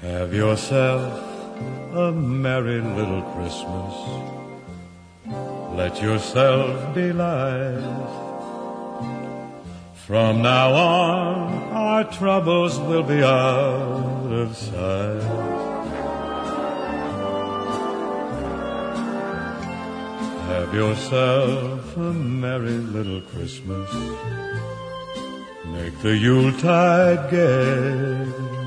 Have yourself a merry little Christmas. Let yourself be light. From now on, our troubles will be out of sight. Have yourself a merry little Christmas. Make the Yuletide gay.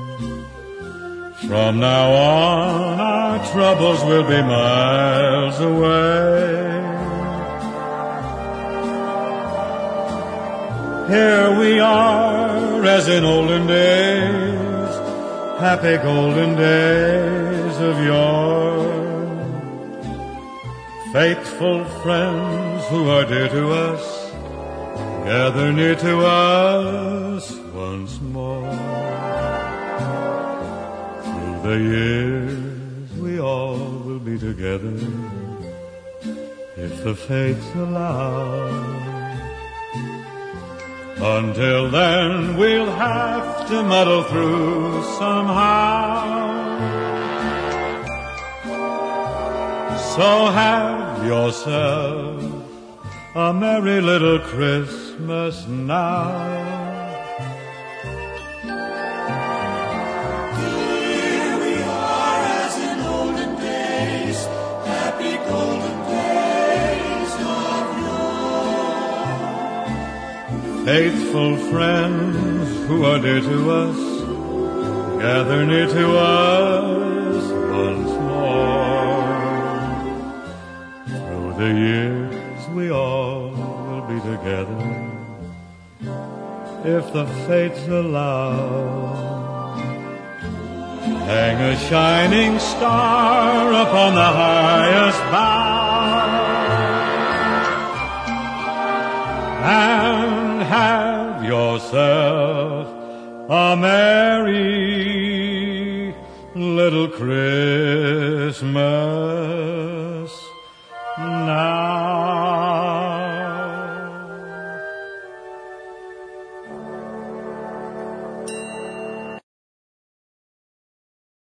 From now on, our troubles will be miles away. Here we are, as in olden days, happy golden days of yore. Faithful friends who are dear to us, gather near to us once more. Through the years we all will be together, if the fates allow. Until then we'll have to muddle through somehow. So have yourself a merry little Christmas now. Here we are, as in olden days, happy golden days of yore. Faithful friends who are dear to us, gather near to us once more. Through the years we all will be together, if the fates allow. Hang a shining star upon the highest bough, and have yourself a merry little Christmas.